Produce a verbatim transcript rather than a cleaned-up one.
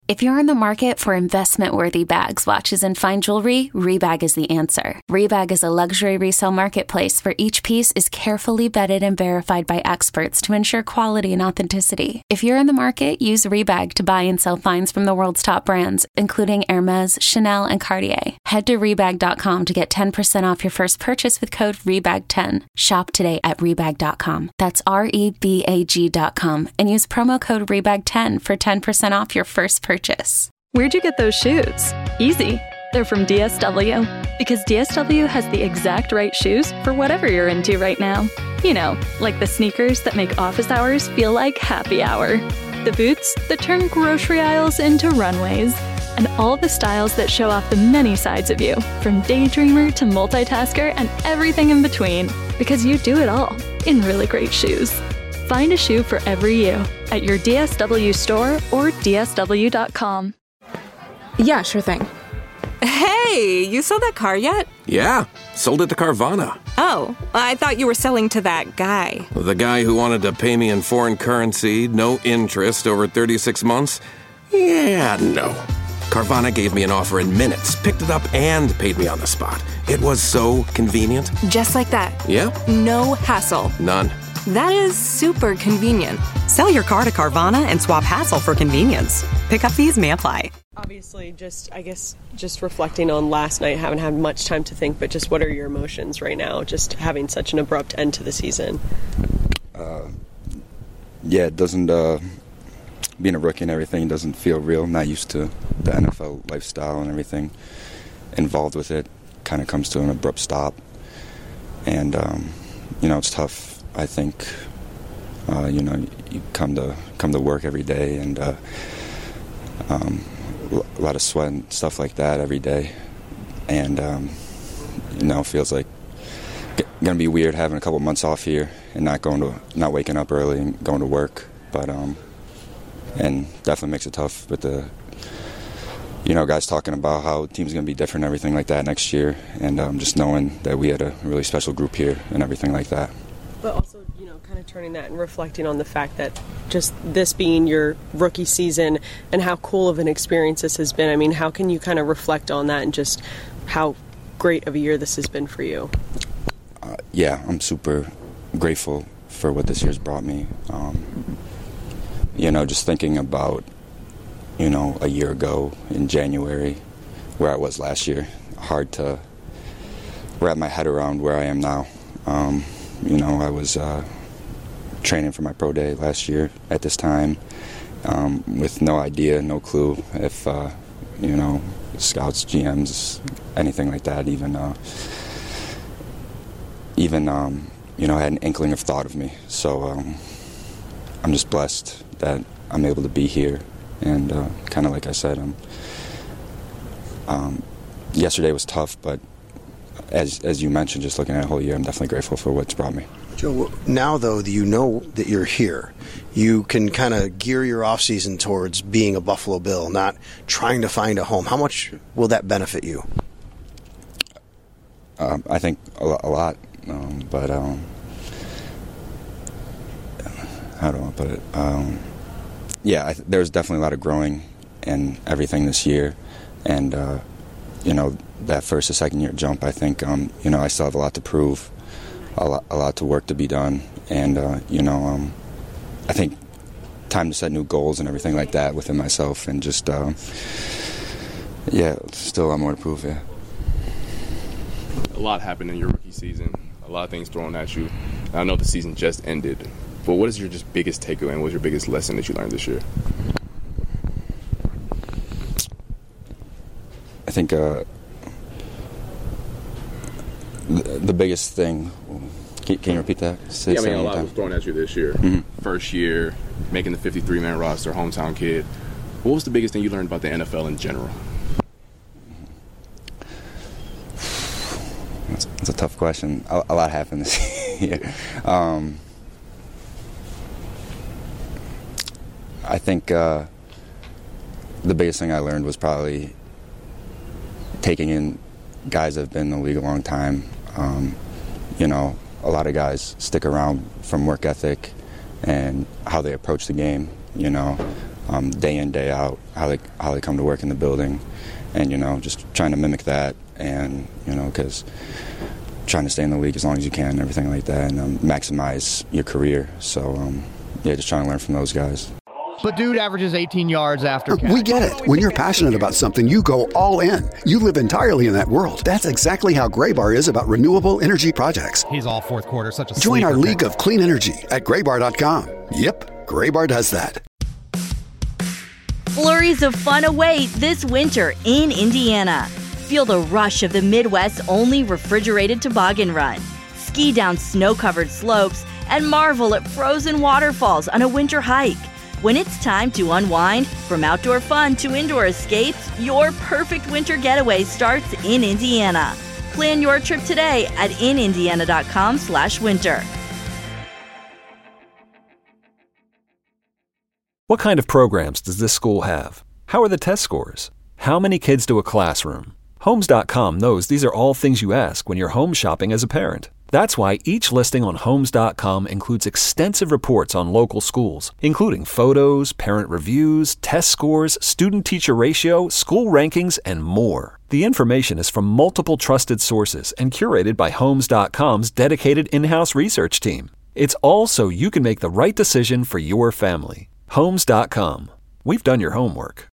If you're in the market for investment-worthy bags, watches, and fine jewelry, Rebag is the answer. Rebag is a luxury resale marketplace where each piece is carefully vetted and verified by experts to ensure quality and authenticity. If you're in the market, use Rebag to buy and sell finds from the world's top brands, including Hermes, Chanel, and Cartier. Head to Rebag dot com to get ten percent off your first purchase with code Rebag ten. Shop today at Rebag dot com. That's R E B A G dot com and use promo code Rebag ten for ten percent off your first purchase. Purchase. Where'd you get those shoes? Easy. They're from D S W. Because D S W has the exact right shoes for whatever you're into right now. You know, like the sneakers that make office hours feel like happy hour. The boots that turn grocery aisles into runways. And all the styles that show off the many sides of you, from daydreamer to multitasker and everything in between. Because you do it all in really great shoes. Find a shoe for every you at your D S W store or D S W dot com. Yeah, sure thing. Hey, you sold that car yet? Yeah, sold it to Carvana. Oh, I thought you were selling to that guy. The guy who wanted to pay me in foreign currency, no interest, over thirty-six months? Yeah, no. Carvana gave me an offer in minutes, picked it up, and paid me on the spot. It was so convenient. Just like that? Yep. No hassle. None. That is super convenient. Sell your car to Carvana and swap hassle for convenience. Pickup fees may apply. Obviously, just, I guess, just reflecting on last night, haven't had much time to think, but just what are your emotions right now, just having such an abrupt end to the season? Uh, yeah, it doesn't, uh, being a rookie and everything doesn't feel real. Not used to the N F L lifestyle and everything involved with it. Kind of comes to an abrupt stop. And, um, you know, it's tough. I think, uh, you know, you come to come to work every day, and uh, um, a lot of sweat and stuff like that every day, and um, you know, it feels like it's gonna be weird having a couple months off here and not going to, not waking up early and going to work, but um, and definitely makes it tough with the, you know, guys talking about how the team's gonna be different and everything like that next year, and um, just knowing that we had a really special group here and everything like that. But also, you know, kind of turning that and reflecting on the fact that just this being your rookie season and how cool of an experience this has been. I mean, how can you kind of reflect on that and just how great of a year this has been for you? Uh, yeah, I'm super grateful for what this year's brought me. Um, you know, just thinking about, you know, a year ago in January, where I was last year, hard to wrap my head around where I am now. Um, You know, I was uh, training for my pro day last year at this time um, with no idea, no clue if, uh, you know, scouts, G Ms, anything like that, even, uh, even um, you know, had an inkling of thought of me. So um, I'm just blessed that I'm able to be here. And uh, kind of like I said, um, um, yesterday was tough, but As as you mentioned, just looking at a whole year, I'm definitely grateful for what's brought me. Joe, now, though, that you know that you're here, you can kind of gear your offseason towards being a Buffalo Bill, not trying to find a home. How much will that benefit you? Um, I think a, lo- a lot, um, but um, how do I put it? Um, yeah, I th- there's definitely a lot of growing in everything this year, and uh, you know, that first or second year jump, I think, um, you know, I still have a lot to prove, a lot, a lot to work to be done. And, uh, you know, um, I think time to set new goals and everything like that within myself, and just, uh, yeah, still a lot more to prove, yeah. A lot happened in your rookie season, a lot of things thrown at you. I know the season just ended, but what is your just biggest takeaway and what was your biggest lesson that you learned this year? I think uh, the, the biggest thing, can, can you repeat that? Say, yeah, I mean, a lot time. was thrown at you this year. Mm-hmm. First year, making the fifty-three man roster, hometown kid. What was the biggest thing you learned about the N F L in general? That's, that's a tough question. A, a lot happened this year. Um, I think uh, the biggest thing I learned was probably taking in guys that have been in the league a long time. Um, you know, a lot of guys stick around from work ethic and how they approach the game, you know. um, day in, day out, how they how they come to work in the building, and you know, just trying to mimic that, and you know, because trying to stay in the league as long as you can, and everything like that, and um, maximize your career. So um, yeah, just trying to learn from those guys. But dude averages eighteen yards after catch. We get it. When you're passionate about something, you go all in. You live entirely in that world. That's exactly how Graybar is about renewable energy projects. He's all fourth quarter, such a Join our sleeper league pick. of clean energy at graybar dot com. Yep, Graybar does that. Flurries of fun await this winter in Indiana. Feel the rush of the Midwest's only refrigerated toboggan run. Ski down snow-covered slopes and marvel at frozen waterfalls on a winter hike. When it's time to unwind, from outdoor fun to indoor escapes, your perfect winter getaway starts in Indiana. Plan your trip today at in indiana dot com slash winter. What kind of programs does this school have? How are the test scores? How many kids do a classroom? Homes dot com knows these are all things you ask when you're home shopping as a parent. That's why each listing on Homes dot com includes extensive reports on local schools, including photos, parent reviews, test scores, student-teacher ratio, school rankings, and more. The information is from multiple trusted sources and curated by Homes dot com's dedicated in-house research team. It's all so you can make the right decision for your family. Homes dot com. We've done your homework.